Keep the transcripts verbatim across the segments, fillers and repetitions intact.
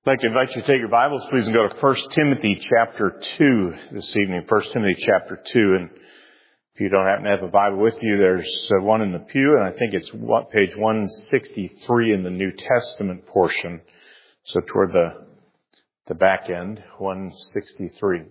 I'd like to invite you to take your Bibles, please, and go to First Timothy chapter two this evening. First Timothy chapter two. And if you don't happen to have a Bible with you, there's uh, one in the pew, and I think it's what, page one sixty-three in the New Testament portion. So toward the the back end, one sixty-three.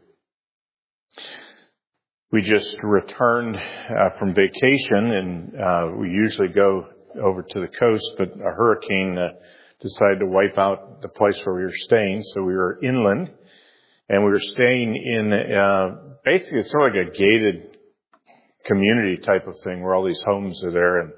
We just returned uh, from vacation, and uh, we usually go over to the coast, but a hurricane uh, decided to wipe out the place where we were staying. So we were inland, and we were staying in uh, basically it's sort of like a gated community type of thing where all these homes are there. And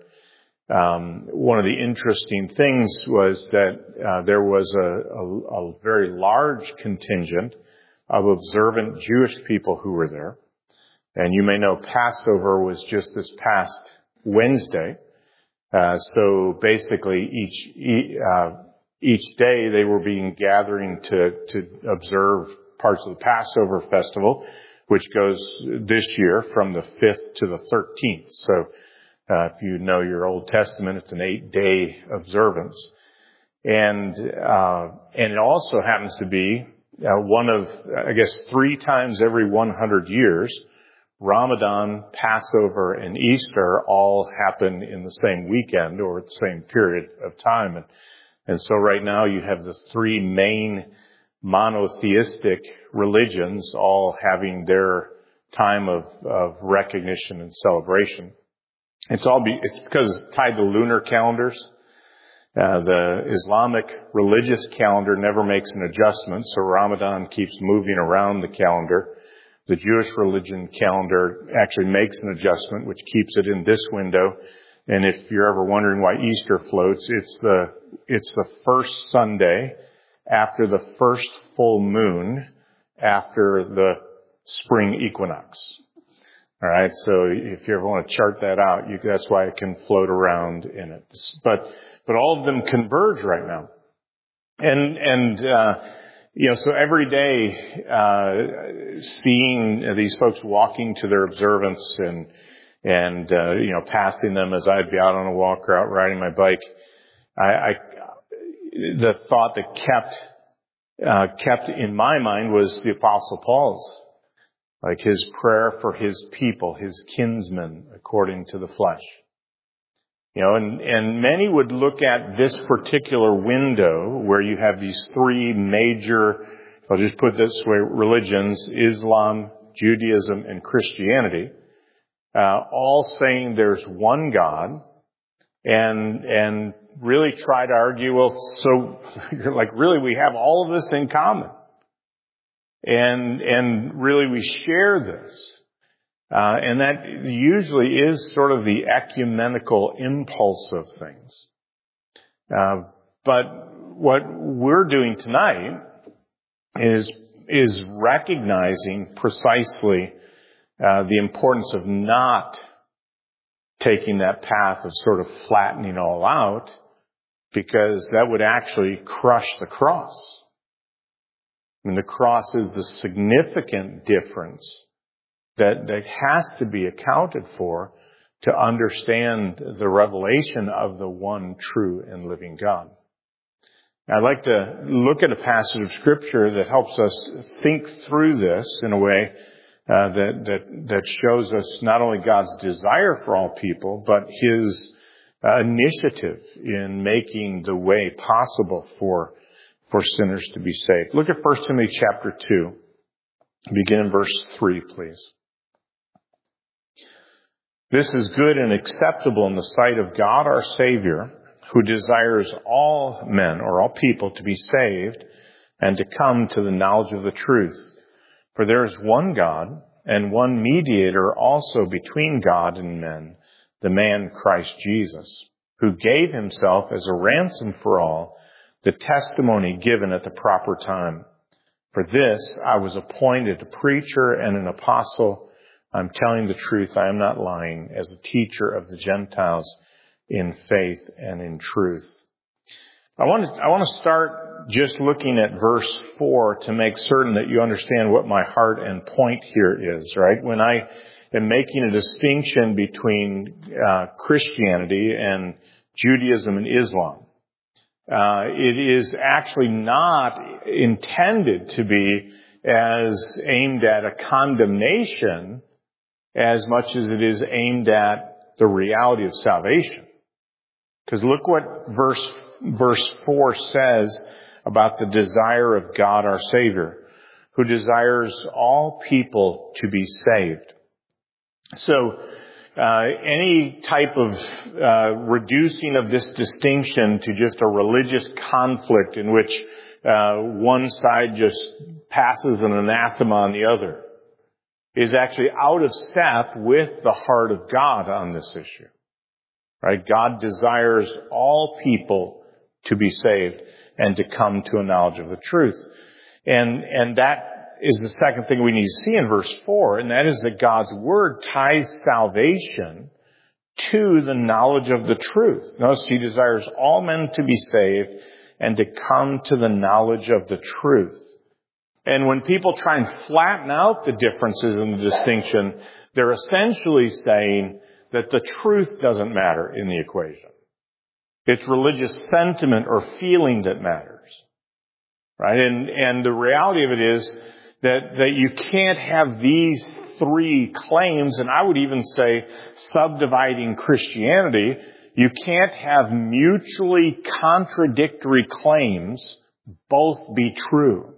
um, one of the interesting things was that uh, there was a, a, a very large contingent of observant Jewish people who were there. And you may know Passover was just this past Wednesday. Uh, so basically each, uh, each day they were being gathering to, to observe parts of the Passover festival, which goes this year from the fifth to the thirteenth. So, uh, if you know your Old Testament, it's an eight day observance. And, uh, and it also happens to be uh, one of, I guess, three times every one hundred years, Ramadan, Passover, and Easter all happen in the same weekend or at the same period of time. And, and so right now you have the three main monotheistic religions all having their time of, of recognition and celebration. It's all be, it's because it's tied to lunar calendars. Uh, the Islamic religious calendar never makes an adjustment, so Ramadan keeps moving around the calendar. The Jewish religion calendar actually makes an adjustment, which keeps it in this window. And if you're ever wondering why Easter floats, it's the, it's the first Sunday after the first full moon after the spring equinox. All right. So if you ever want to chart that out, you, that's why it can float around in it. But, but all of them converge right now. And, and, uh, You know, so every day, uh, seeing these folks walking to their observance and, and, uh, you know, passing them as I'd be out on a walk or out riding my bike, I, I the thought that kept, uh, kept in my mind was the Apostle Paul's, like his prayer for his people, his kinsmen, according to the flesh. You know, and, and many would look at this particular window where you have these three major, I'll just put it this way, religions, Islam, Judaism, and Christianity, uh, all saying there's one God, and, and really try to argue, well, so you're like, really, we have all of this in common. And, and really we share this. Uh, and that usually is sort of the ecumenical impulse of things. Uh, but what we're doing tonight is, is recognizing precisely, uh, the importance of not taking that path of sort of flattening all out, because that would actually crush the cross. I mean, the cross is the significant difference that, that has to be accounted for to understand the revelation of the one true and living God. I'd like to look at a passage of Scripture that helps us think through this in a way uh, that, that, that shows us not only God's desire for all people, but His uh, initiative in making the way possible for, for sinners to be saved. Look at First Timothy chapter two. Begin in verse three, please. This is good and acceptable in the sight of God our Savior, who desires all men or all people to be saved and to come to the knowledge of the truth. For there is one God and one mediator also between God and men, the man Christ Jesus, who gave himself as a ransom for all, the testimony given at the proper time. For this I was appointed a preacher and an apostle. I'm telling the truth, I am not lying, as a teacher of the Gentiles in faith and in truth. I want to, I want to start just looking at verse four to make certain that you understand what my heart and point here is, right? When I am making a distinction between uh, Christianity and Judaism and Islam, Uh, it is actually not intended to be as aimed at a condemnation as much as it is aimed at the reality of salvation. Because look what verse, verse four says about the desire of God our Savior, who desires all people to be saved. So, uh, any type of, uh, reducing of this distinction to just a religious conflict in which, uh, one side just passes an anathema on the other is actually out of step with the heart of God on this issue. Right? God desires all people to be saved and to come to a knowledge of the truth. And, and that is the second thing we need to see in verse four, and that is that God's Word ties salvation to the knowledge of the truth. Notice He desires all men to be saved and to come to the knowledge of the truth. And when people try and flatten out the differences and the distinction, they're essentially saying that the truth doesn't matter in the equation. It's religious sentiment or feeling that matters. Right? And, and the reality of it is that, that you can't have these three claims, and I would even say subdividing Christianity, you can't have mutually contradictory claims both be true.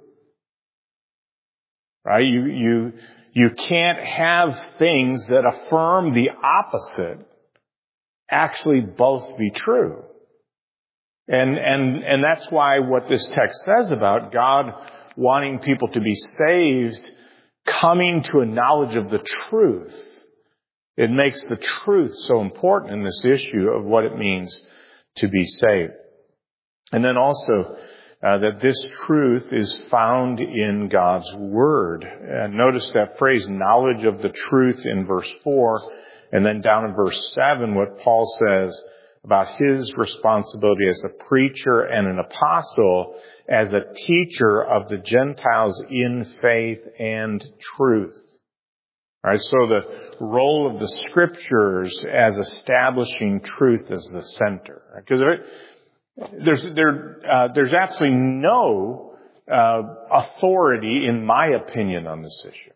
Right? You, you, you can't have things that affirm the opposite actually both be true. And, and, and that's why what this text says about God wanting people to be saved, coming to a knowledge of the truth, it makes the truth so important in this issue of what it means to be saved. And then also, Uh, that this truth is found in God's Word. And notice that phrase, knowledge of the truth, in verse four, and then down in verse seven, what Paul says about his responsibility as a preacher and an apostle, as a teacher of the Gentiles in faith and truth. All right, so the role of the Scriptures as establishing truth is the center. Because right? There's there uh, there's absolutely no uh, authority, in my opinion, on this issue.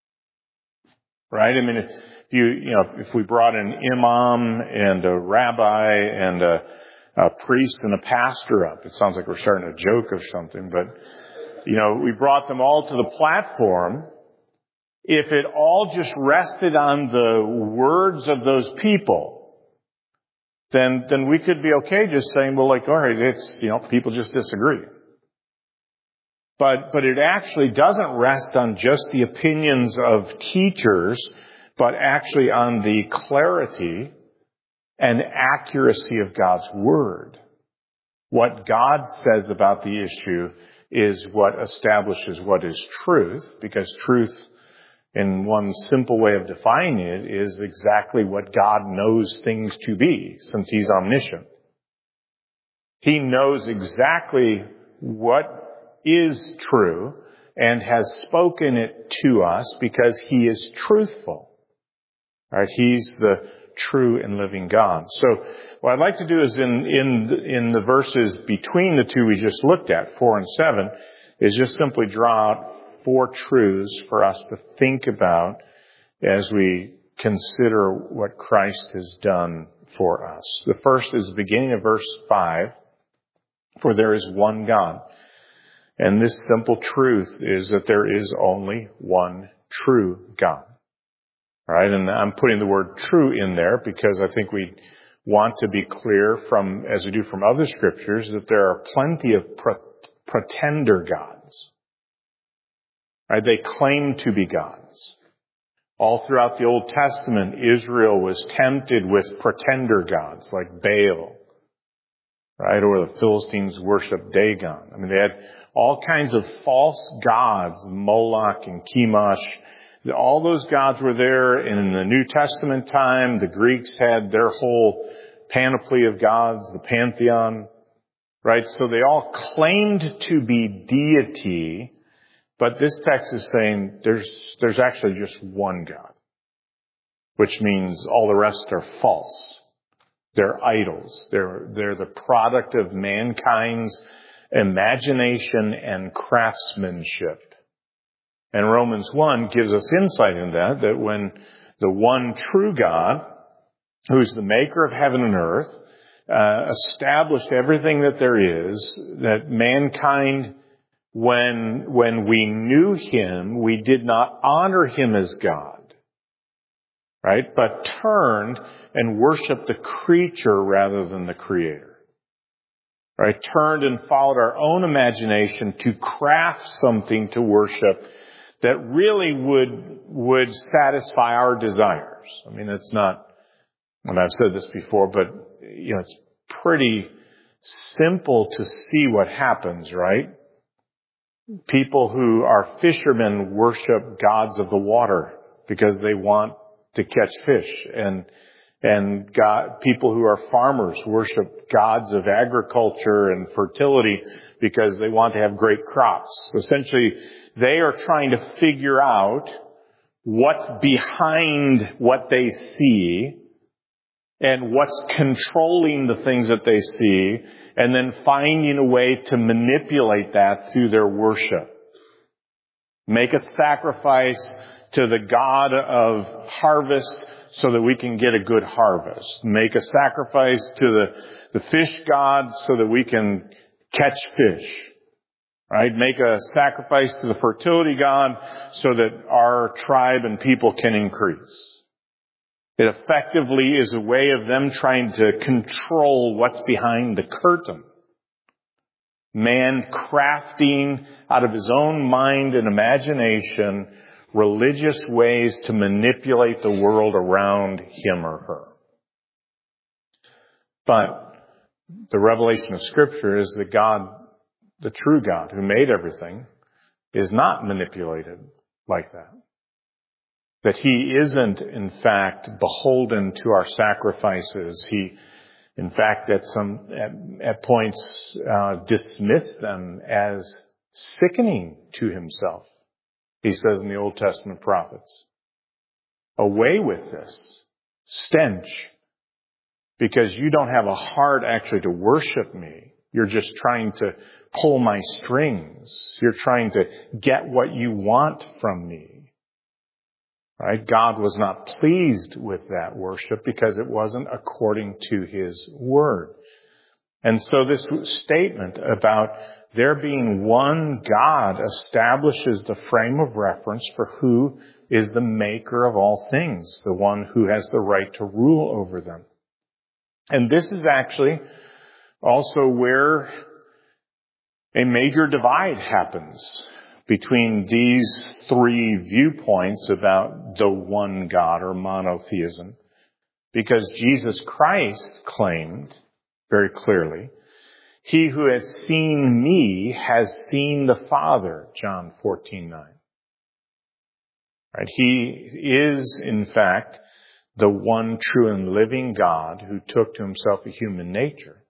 Right? I mean, if you you know if we brought an imam and a rabbi and a, a priest and a pastor up, it sounds like we're starting a joke or something. But you know, we brought them all to the platform. If it all just rested on the words of those people, then, then we could be okay just saying, well, like, all right, it's, you know, people just disagree. But, but it actually doesn't rest on just the opinions of teachers, but actually on the clarity and accuracy of God's Word. What God says about the issue is what establishes what is truth, because truth, in one simple way of defining it, is exactly what God knows things to be, since He's omniscient. He knows exactly what is true and has spoken it to us because He is truthful. All right? He's the true and living God. So what I'd like to do is in, in, in the verses between the two we just looked at, four and seven, is just simply draw out four truths for us to think about as we consider what Christ has done for us. The first is the beginning of verse five, for there is one God. And this simple truth is that there is only one true God. Right? And I'm putting the word true in there because I think we want to be clear from, as we do from other scriptures, that there are plenty of pre- pretender gods. Right? They claim to be gods. All throughout the Old Testament, Israel was tempted with pretender gods like Baal, right? Or the Philistines worshiped Dagon. I mean, they had all kinds of false gods, Moloch and Chemosh. All those gods were there. And in the New Testament time, the Greeks had their whole panoply of gods, the pantheon, right? So they all claimed to be deity. But this text is saying there's, there's actually just one God, which means all the rest are false. They're idols. They're, they're the product of mankind's imagination and craftsmanship. And Romans one gives us insight in that, that when the one true God, who's the maker of heaven and earth, uh, established everything that there is, that mankind, when, when we knew Him, we did not honor Him as God, right? But turned and worshiped the creature rather than the Creator. Right? Turned and followed our own imagination to craft something to worship that really would, would satisfy our desires. I mean, it's not, and I've said this before, but, you know, it's pretty simple to see what happens, right? People who are fishermen worship gods of the water because they want to catch fish, and And God, people who are farmers worship gods of agriculture and fertility because they want to have great crops. Essentially, they are trying to figure out what's behind what they see and what's controlling the things that they see, and then finding a way to manipulate that through their worship. Make a sacrifice to the God of harvest so that we can get a good harvest. Make a sacrifice to the, the fish god so that we can catch fish. Right? Make a sacrifice to the fertility god so that our tribe and people can increase. It effectively is a way of them trying to control what's behind the curtain. Man crafting out of his own mind and imagination religious ways to manipulate the world around him or her. But the revelation of Scripture is that God, the true God who made everything, is not manipulated like that. That He isn't, in fact, beholden to our sacrifices. He, in fact, at some at, at points uh, dismissed them as sickening to Himself. He says in the Old Testament prophets, away with this stench, because you don't have a heart actually to worship me. You're just trying to pull my strings. You're trying to get what you want from me. Right? God was not pleased with that worship because it wasn't according to His word. And so this statement about there being one God establishes the frame of reference for who is the maker of all things, the one who has the right to rule over them. And this is actually also where a major divide happens between these three viewpoints about the one God or monotheism. Because Jesus Christ claimed very clearly, he who has seen me has seen the Father, John fourteen nine. Right? He is, in fact, the one true and living God who took to Himself a human nature.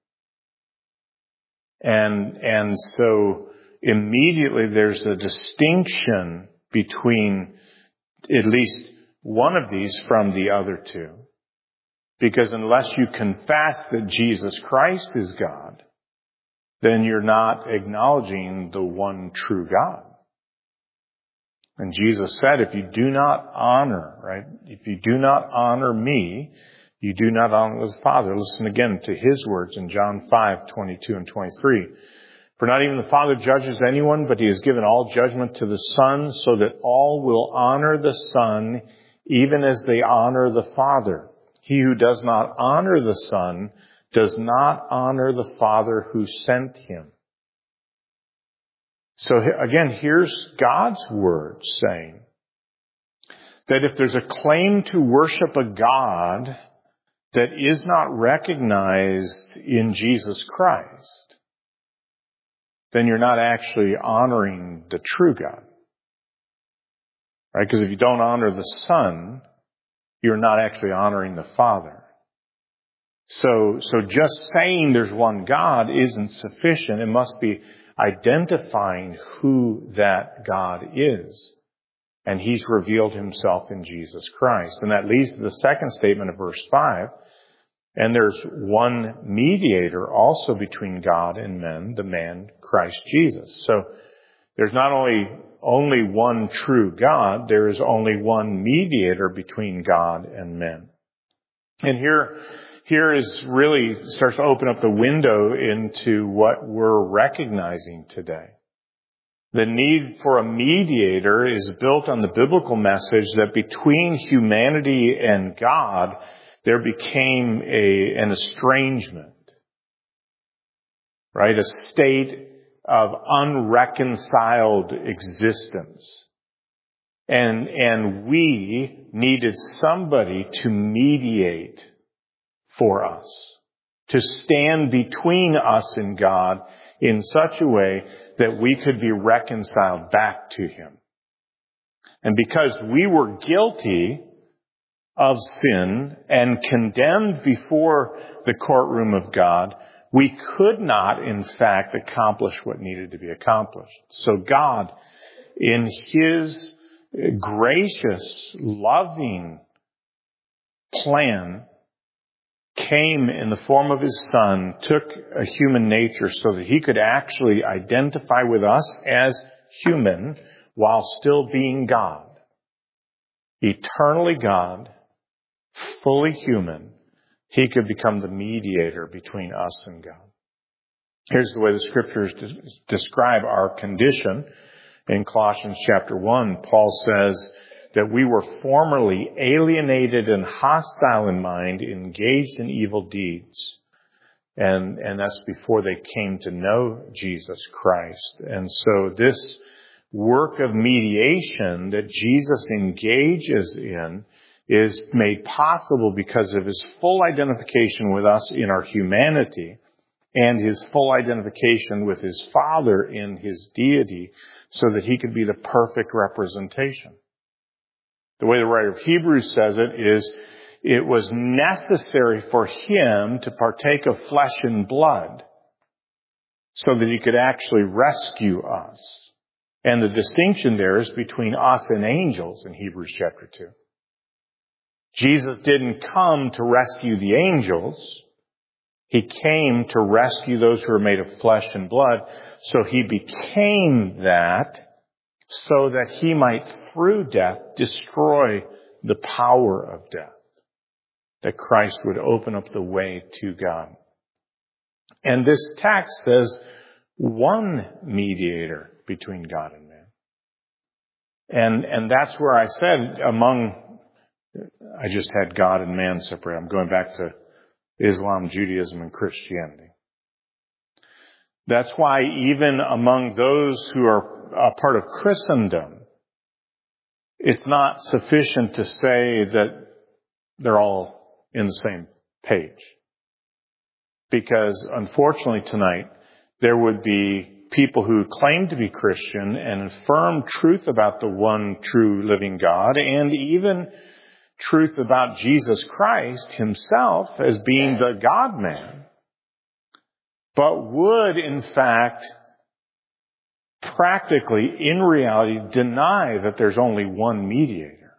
And, and so immediately there's a distinction between at least one of these from the other two. Because unless you confess that Jesus Christ is God, then you're not acknowledging the one true God. And Jesus said, if you do not honor, right, if you do not honor me, you do not honor the Father. Listen again to His words in John five twenty-two and twenty-three. For not even the Father judges anyone, but He has given all judgment to the Son, so that all will honor the Son, even as they honor the Father. He who does not honor the Son does not honor the Father who sent Him. So again, here's God's word saying that if there's a claim to worship a God that is not recognized in Jesus Christ, then you're not actually honoring the true God. Right? Because if you don't honor the Son, you're not actually honoring the Father. So, so just saying there's one God isn't sufficient. It must be identifying who that God is. And He's revealed Himself in Jesus Christ. And that leads to the second statement of verse five, And there's one mediator also between God and men, the man Christ Jesus. So there's not only only one true God, there is only one mediator between God and men. And here, here is really starts to open up the window into what we're recognizing today. The need for a mediator is built on the biblical message that between humanity and God, there became a, an estrangement, right? A state of unreconciled existence. And, and we needed somebody to mediate for us, to stand between us and God in such a way that we could be reconciled back to Him. And because we were guilty of sin and condemned before the courtroom of God, we could not, in fact, accomplish what needed to be accomplished. So God, in His gracious, loving plan, came in the form of His Son, took a human nature so that He could actually identify with us as human while still being God. Eternally God, fully human, He could become the mediator between us and God. Here's the way the Scriptures describe our condition. In Colossians chapter one, Paul says that we were formerly alienated and hostile in mind, engaged in evil deeds. And, and that's before they came to know Jesus Christ. And so this work of mediation that Jesus engages in is made possible because of His full identification with us in our humanity and His full identification with His Father in His deity so that He could be the perfect representation. The way the writer of Hebrews says it is, it was necessary for Him to partake of flesh and blood so that He could actually rescue us. And the distinction there is between us and angels in Hebrews chapter two. Jesus didn't come to rescue the angels. He came to rescue those who are made of flesh and blood. So He became that so that He might, through death, destroy the power of death. That Christ would open up the way to God. And this text says one mediator between God and man. And, and that's where I said among, I just had God and man separate. I'm going back to Islam, Judaism, and Christianity. That's why even among those who are a part of Christendom, it's not sufficient to say that they're all in the same page. Because unfortunately tonight, there would be people who claim to be Christian and affirm truth about the one true living God and even truth about Jesus Christ Himself as being the God-man, but would in fact practically, in reality, deny that there's only one mediator.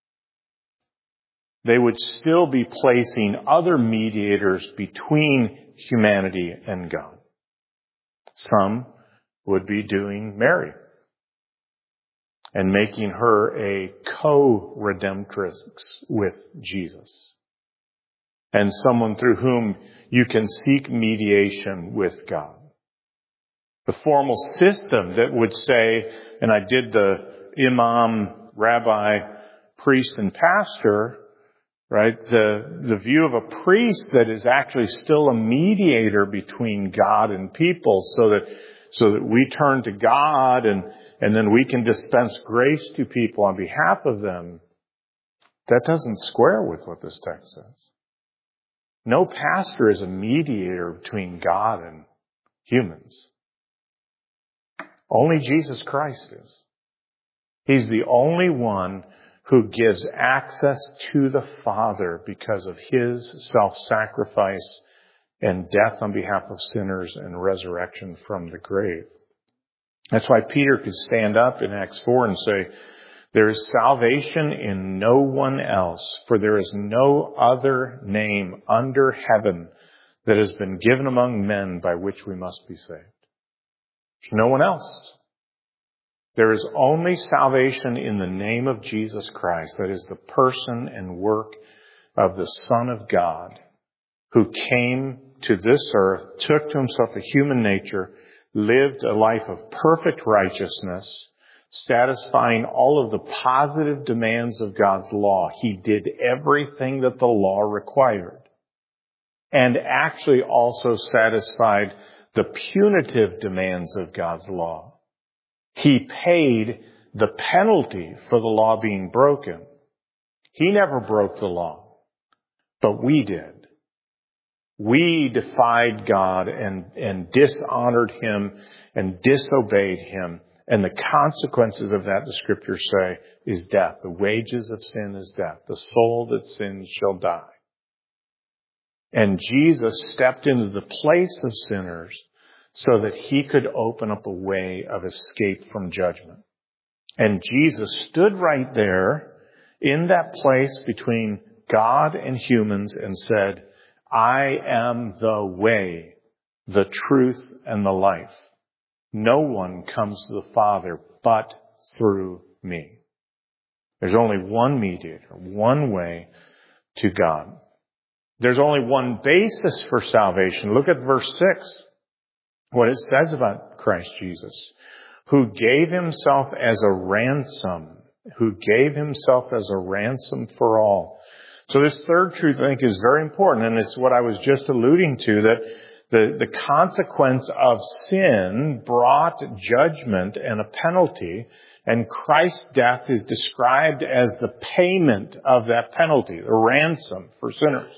They would still be placing other mediators between humanity and God. Some would be doing Mary and making her a co-redemptrix with Jesus. And someone through whom you can seek mediation with God. The formal system that would say, and I did the imam, rabbi, priest, and pastor, right? The, the view of a priest that is actually still a mediator between God and people so that So that we turn to God and, and then we can dispense grace to people on behalf of them. That doesn't square with what this text says. No pastor is a mediator between God and humans. Only Jesus Christ is. He's the only one who gives access to the Father because of His self-sacrifice and death on behalf of sinners and resurrection from the grave. That's why Peter could stand up in Acts four and say, There is salvation in no one else, for there is no other name under heaven that has been given among men by which we must be saved. There's no one else. There is only salvation in the name of Jesus Christ. That is the person and work of the Son of God, who came to this earth, took to himself a human nature, lived a life of perfect righteousness, satisfying all of the positive demands of God's law. He did everything that the law required, and actually also satisfied the punitive demands of God's law. He paid the penalty for the law being broken. He never broke the law, but we did. We defied God and, and dishonored him and disobeyed him. And the consequences of that, the scriptures say, is death. The wages of sin is death. The soul that sins shall die. And Jesus stepped into the place of sinners so that he could open up a way of escape from judgment. And Jesus stood right there in that place between God and humans and said, I am the way, the truth, and the life. No one comes to the Father but through me. There's only one mediator, one way to God. There's only one basis for salvation. Look at verse six. What it says about Christ Jesus, who gave himself as a ransom, who gave himself as a ransom for all. So this third truth, I think, is very important, and it's what I was just alluding to, that the, the consequence of sin brought judgment and a penalty, and Christ's death is described as the payment of that penalty, the ransom for sinners.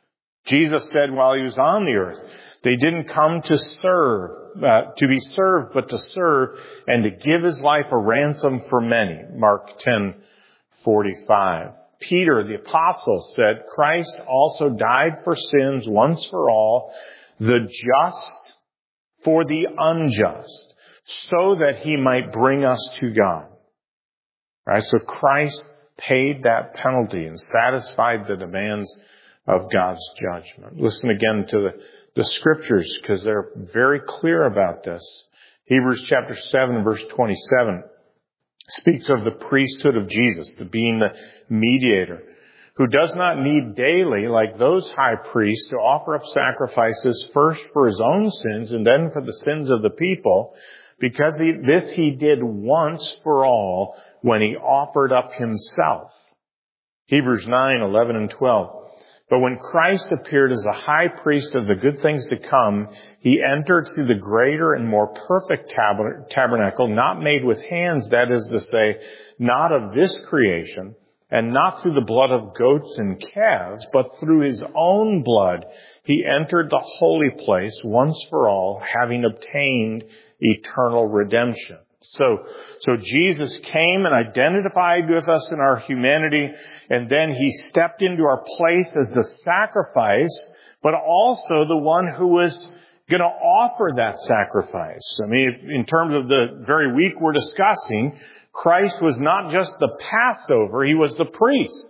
Jesus said while he was on the earth, they didn't come to serve, uh, to be served, but to serve and to give his life a ransom for many. Mark ten forty-five. Peter, the apostle, said, Christ also died for sins once for all, the just for the unjust, so that he might bring us to God. Right? So Christ paid that penalty and satisfied the demands of God's judgment. Listen again to the, the scriptures, because they're very clear about this. Hebrews chapter seven, verse twenty-seven speaks of the priesthood of Jesus, the being the mediator, who does not need daily, like those high priests, to offer up sacrifices first for his own sins and then for the sins of the people, because he, this he did once for all when he offered up himself. Hebrews nine, eleven and twelve. But when Christ appeared as a high priest of the good things to come, he entered through the greater and more perfect tabernacle, not made with hands, that is to say, not of this creation, and not through the blood of goats and calves, but through his own blood, he entered the holy place once for all, having obtained eternal redemption. So, so Jesus came and identified with us in our humanity, and then he stepped into our place as the sacrifice, but also the one who was going to offer that sacrifice. I mean, in terms of the very week we're discussing, Christ was not just the Passover, he was the priest.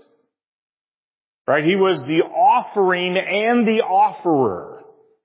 Right? He was the offering and the offerer.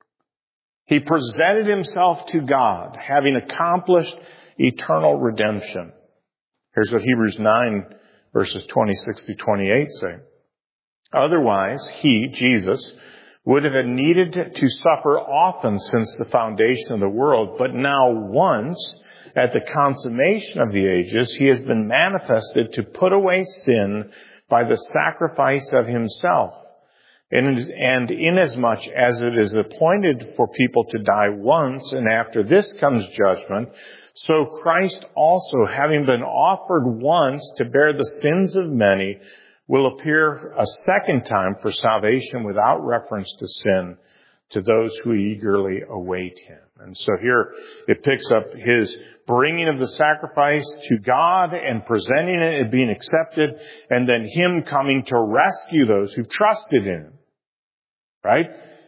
He presented himself to God, having accomplished eternal redemption. Here's what Hebrews nine, verses twenty-six through twenty-eight say. Otherwise, he, Jesus, would have needed to suffer often since the foundation of the world, but now once, at the consummation of the ages, he has been manifested to put away sin by the sacrifice of himself. And, and inasmuch as it is appointed for people to die once, and after this comes judgment, so Christ also, having been offered once to bear the sins of many, will appear a second time for salvation without reference to sin to those who eagerly await him. And so here it picks up his bringing of the sacrifice to God and presenting it and being accepted, and then him coming to rescue those who've trusted in him. Right?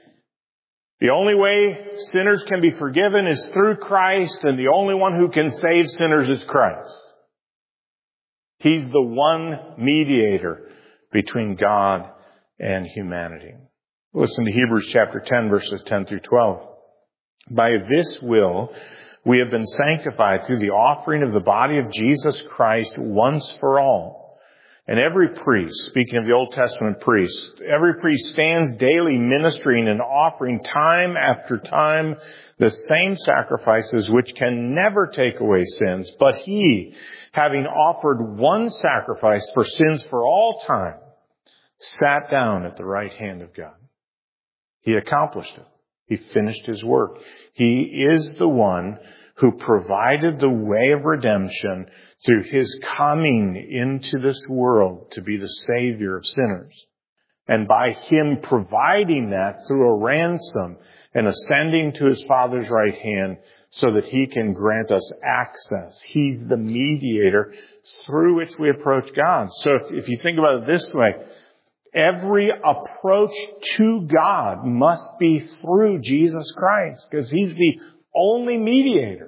The only way sinners can be forgiven is through Christ, and the only one who can save sinners is Christ. He's the one mediator between God and humanity. Listen to Hebrews chapter ten, verses ten through twelve. By this will we have been sanctified through the offering of the body of Jesus Christ once for all. And every priest, speaking of the Old Testament priests, every priest stands daily ministering and offering time after time the same sacrifices which can never take away sins. But he, having offered one sacrifice for sins for all time, sat down at the right hand of God. He accomplished it. He finished his work. He is the one who provided the way of redemption through his coming into this world to be the Savior of sinners. And by him providing that through a ransom and ascending to his Father's right hand so that he can grant us access. He's the mediator through which we approach God. So if, if you think about it this way, every approach to God must be through Jesus Christ because he's the only mediator.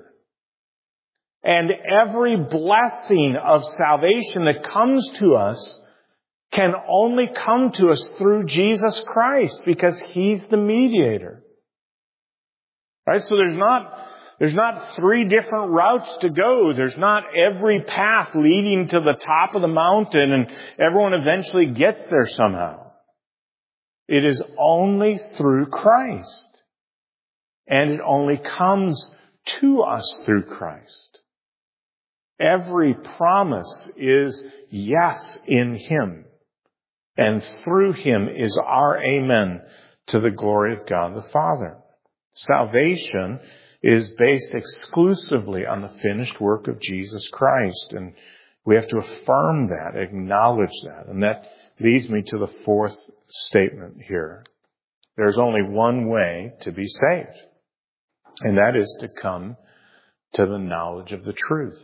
And every blessing of salvation that comes to us can only come to us through Jesus Christ because he's the mediator. Right? So there's not, there's not three different routes to go. There's not every path leading to the top of the mountain and everyone eventually gets there somehow. It is only through Christ. And it only comes to us through Christ. Every promise is yes in him. And through him is our amen to the glory of God the Father. Salvation is based exclusively on the finished work of Jesus Christ. And we have to affirm that, acknowledge that. And that leads me to the fourth statement here. There's only one way to be saved. And that is to come to the knowledge of the truth.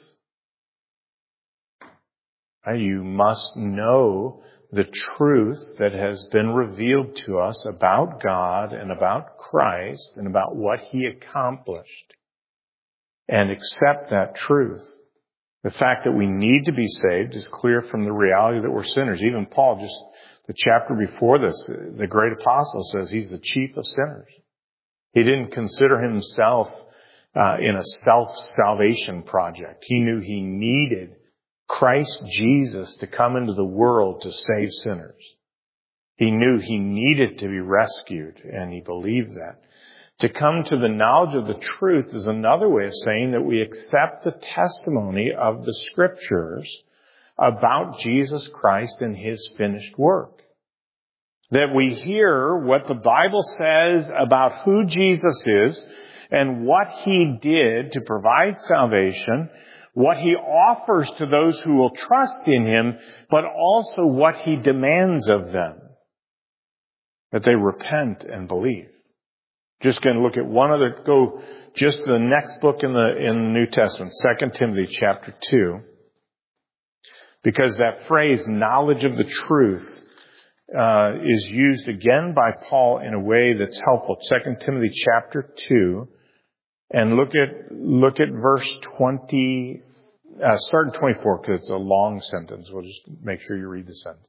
You must know the truth that has been revealed to us about God and about Christ and about what he accomplished. And accept that truth. The fact that we need to be saved is clear from the reality that we're sinners. Even Paul, just the chapter before this, the great apostle says he's the chief of sinners. He didn't consider himself uh, in a self-salvation project. He knew he needed Christ Jesus to come into the world to save sinners. He knew he needed to be rescued, and he believed that. To come to the knowledge of the truth is another way of saying that we accept the testimony of the Scriptures about Jesus Christ and his finished work. That we hear what the Bible says about who Jesus is and what he did to provide salvation, what he offers to those who will trust in him, but also what he demands of them. That they repent and believe. Just going to look at one other, go just to the next book in the, in the New Testament, Second Timothy chapter two. Because that phrase, knowledge of the truth, uh, is used again by Paul in a way that's helpful. Second Timothy chapter two. And look at, look at verse twenty, uh, start in twenty-four because it's a long sentence. We'll just make sure you read the sentence.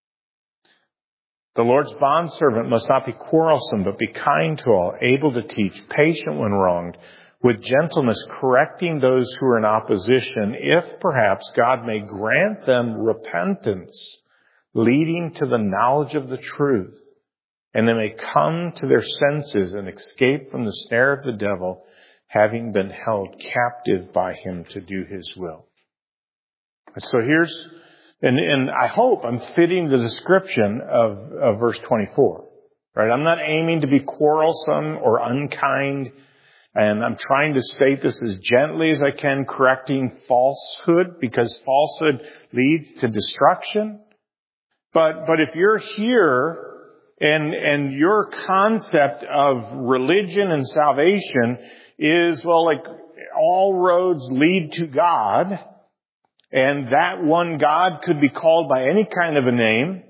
The Lord's bondservant must not be quarrelsome, but be kind to all, able to teach, patient when wronged, with gentleness correcting those who are in opposition, if perhaps God may grant them repentance, leading to the knowledge of the truth, and they may come to their senses and escape from the snare of the devil, having been held captive by him to do his will. So here's, and, and I hope I'm fitting the description of, of verse twenty-four, right? I'm not aiming to be quarrelsome or unkind, and I'm trying to state this as gently as I can, correcting falsehood, because falsehood leads to destruction. But, but if you're here and, and your concept of religion and salvation is, well, like all roads lead to God, and that one God could be called by any kind of a name,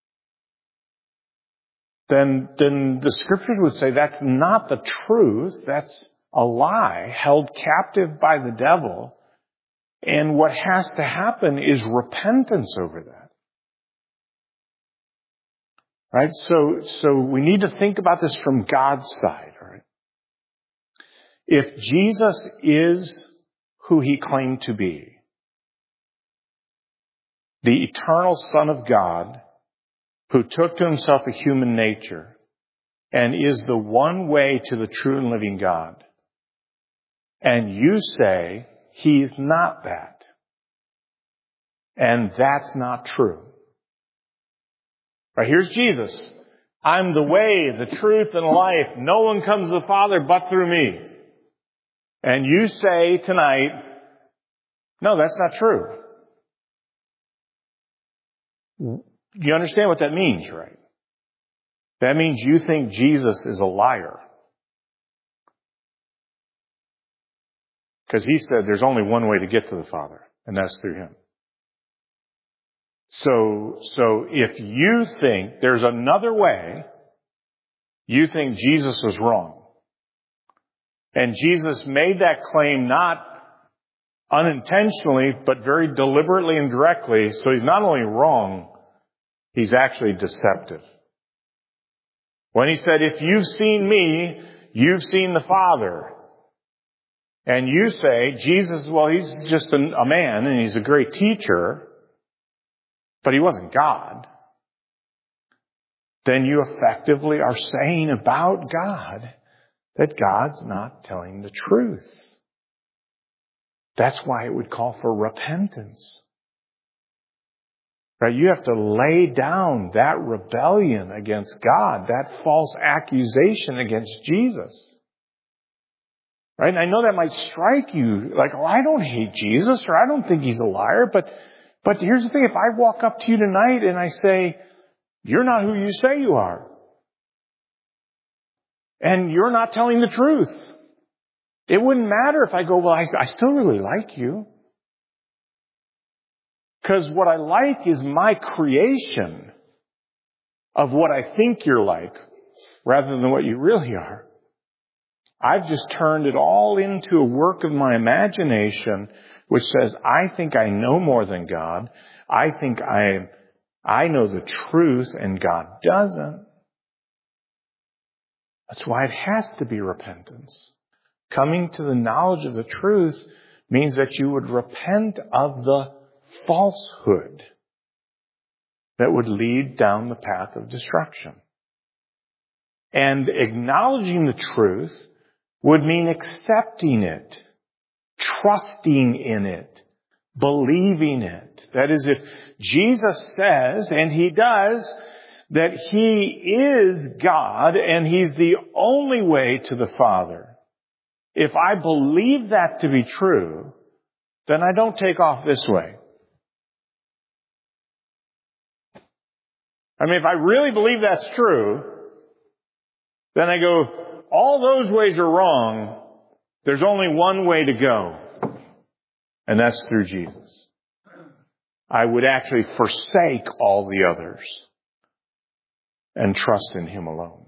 then, then the Scriptures would say that's not the truth. That's a lie held captive by the devil. And what has to happen is repentance over that. Right? So, so we need to think about this from God's side, all right? If Jesus is who he claimed to be, the eternal Son of God, who took to himself a human nature and is the one way to the true and living God, and you say he's not that, and that's not true. Right, here's Jesus. I'm the way, the truth, and life. No one comes to the Father but through me. And you say tonight, no, that's not true. You understand what that means, right? That means you think Jesus is a liar. Because he said there's only one way to get to the Father, and that's through him. So, so if you think there's another way, you think Jesus was wrong. And Jesus made that claim not unintentionally, but very deliberately and directly. So he's not only wrong, he's actually deceptive. When he said, if you've seen me, you've seen the Father. And you say, Jesus, well, he's just a, a man and he's a great teacher, but he wasn't God. Then you effectively are saying about God that God's not telling the truth. That's why it would call for repentance. Right? You have to lay down that rebellion against God, that false accusation against Jesus. Right? And I know that might strike you like, oh, I don't hate Jesus, or I don't think he's a liar, but But here's the thing, if I walk up to you tonight and I say, you're not who you say you are, and you're not telling the truth, it wouldn't matter if I go, well, I, I still really like you. Because what I like is my creation of what I think you're like, rather than what you really are. I've just turned it all into a work of my imagination, which says, I think I know more than God. I think I, I know the truth and God doesn't. That's why it has to be repentance. Coming to the knowledge of the truth means that you would repent of the falsehood that would lead down the path of destruction. And acknowledging the truth would mean accepting it, trusting in it, believing it. That is, if Jesus says, and he does, that he is God and he's the only way to the Father, if I believe that to be true, then I don't take off this way. I mean, if I really believe that's true, then I go, all those ways are wrong. There's only one way to go, and that's through Jesus. I would actually forsake all the others and trust in him alone.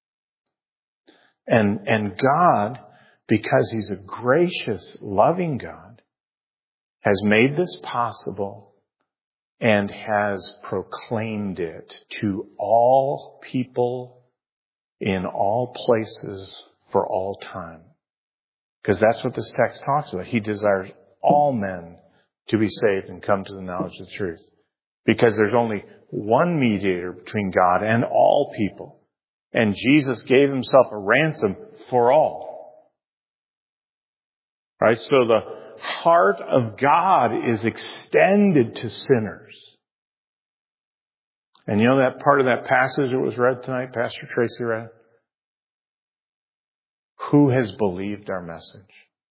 And, and God, because he's a gracious, loving God, has made this possible and has proclaimed it to all people in all places for all time. Because that's what this text talks about. He desires all men to be saved and come to the knowledge of the truth. Because there's only one mediator between God and all people. And Jesus gave himself a ransom for all. Right? So the heart of God is extended to sinners. And you know that part of that passage that was read tonight, Pastor Tracy read? Who has believed our message?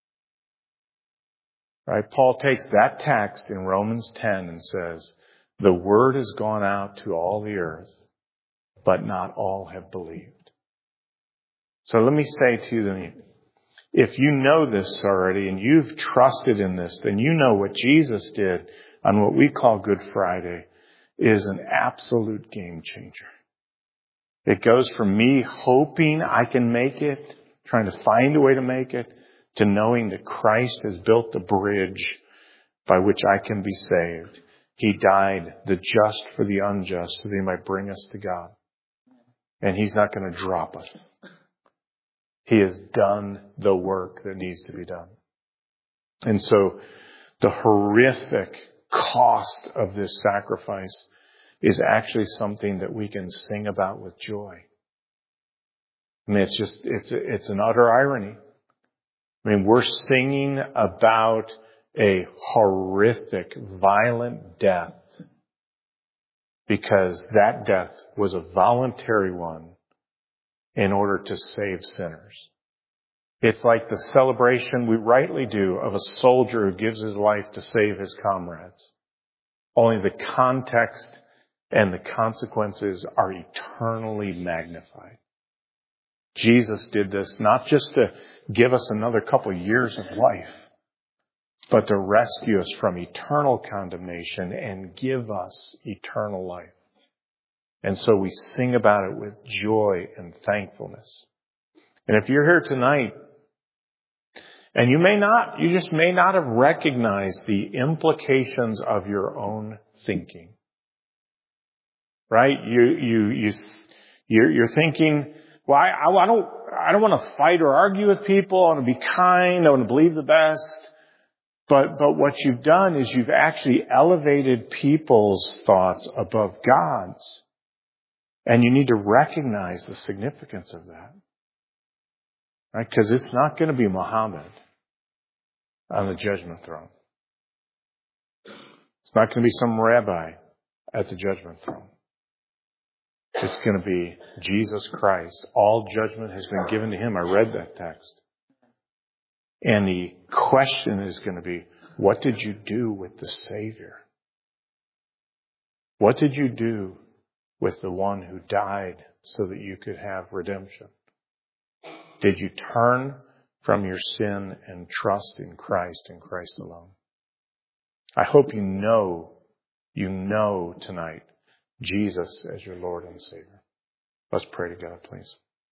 Right? Paul takes that text in Romans ten and says, the word has gone out to all the earth, but not all have believed. So let me say to you, if you know this already and you've trusted in this, then you know what Jesus did on what we call Good Friday is an absolute game changer. It goes from me hoping I can make it, trying to find a way to make it, to knowing that Christ has built the bridge by which I can be saved. He died, the just for the unjust, so that He might bring us to God. And He's not going to drop us. He has done the work that needs to be done. And so the horrific cost of this sacrifice is actually something that we can sing about with joy. I mean, it's just, it's, it's an utter irony. I mean, we're singing about a horrific, violent death because that death was a voluntary one in order to save sinners. It's like the celebration we rightly do of a soldier who gives his life to save his comrades. Only the context and the consequences are eternally magnified. Jesus did this not just to give us another couple of years of life, but to rescue us from eternal condemnation and give us eternal life. And so we sing about it with joy and thankfulness. And if you're here tonight, and you may not, you just may not have recognized the implications of your own thinking. Right? You, you, you, you're, you're thinking, well, I, I don't, I don't want to fight or argue with people. I want to be kind. I want to believe the best. But, but what you've done is you've actually elevated people's thoughts above God's. And you need to recognize the significance of that. Right? Because it's not going to be Muhammad on the judgment throne. It's not going to be some rabbi at the judgment throne. It's going to be Jesus Christ. All judgment has been given to Him. I read that text. And the question is going to be, what did you do with the Savior? What did you do with the one who died so that you could have redemption? Did you turn from your sin and trust in Christ and Christ alone? I hope you know, you know tonight Jesus as your Lord and Savior. Let's pray to God, please.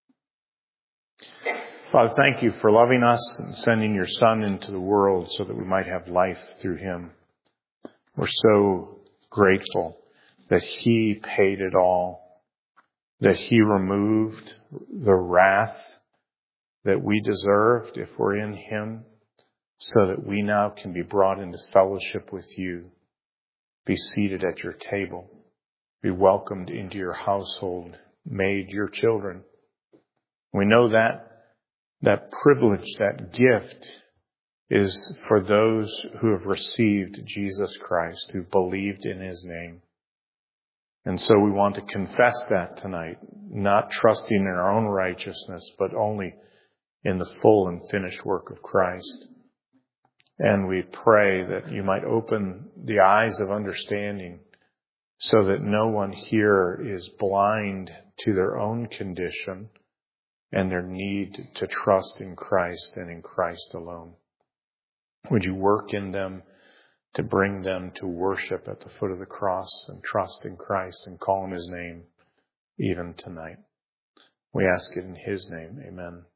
Father, thank you for loving us and sending your Son into the world so that we might have life through Him. We're so grateful that He paid it all, that He removed the wrath that we deserved if we're in Him, so that we now can be brought into fellowship with you, be seated at your table, be welcomed into your household, made your children. We know that that privilege, that gift is for those who have received Jesus Christ, who believed in His name. And so we want to confess that tonight, not trusting in our own righteousness, but only in the full and finished work of Christ. And we pray that you might open the eyes of understanding so that no one here is blind to their own condition and their need to trust in Christ and in Christ alone. Would you work in them to bring them to worship at the foot of the cross and trust in Christ and call on His name even tonight? We ask it in His name. Amen.